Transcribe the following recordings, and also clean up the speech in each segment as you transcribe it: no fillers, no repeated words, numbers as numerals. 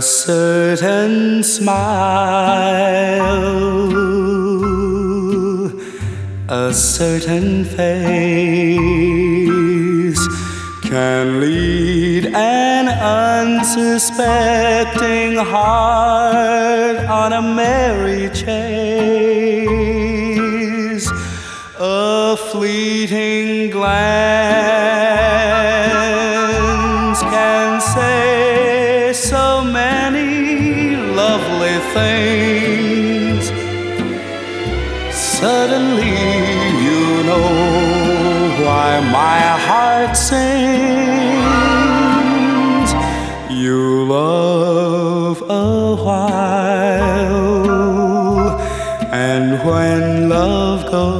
A certain smile, a certain face can lead an unsuspecting heart on a merry chase. A fleeting glance can say so many lovely things. Suddenly you know why my heart sings. You love a while, and when love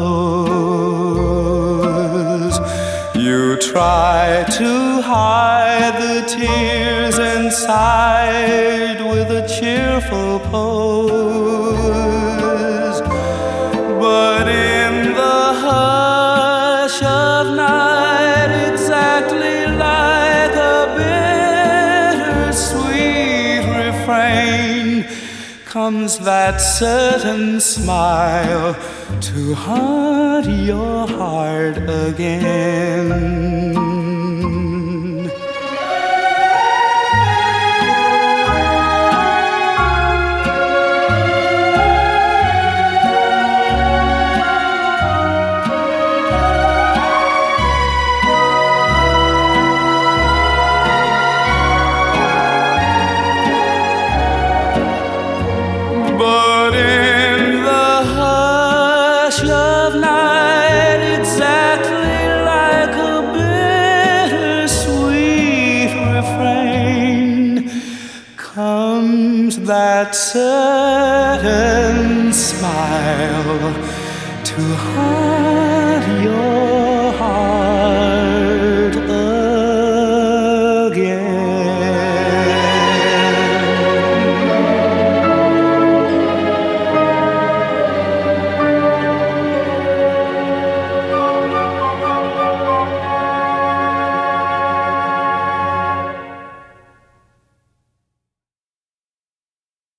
goes, you try to hide the tears inside with a cheerful pose. But in the hush of night, exactly like a bittersweet refrain, comes that certain smile to haunt your heart again. But in the hush of night, exactly like a bittersweet refrain, comes that certain smile to haunt your